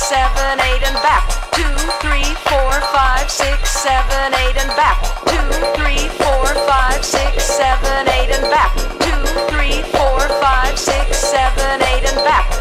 7, 8 and back. 2, 3, 4, 5, 6, 7, 8 and back. 2, 3, 4, 5, 6, 7, 8 and back. 2, 3, 4, 5, 6, 7, 8 and back.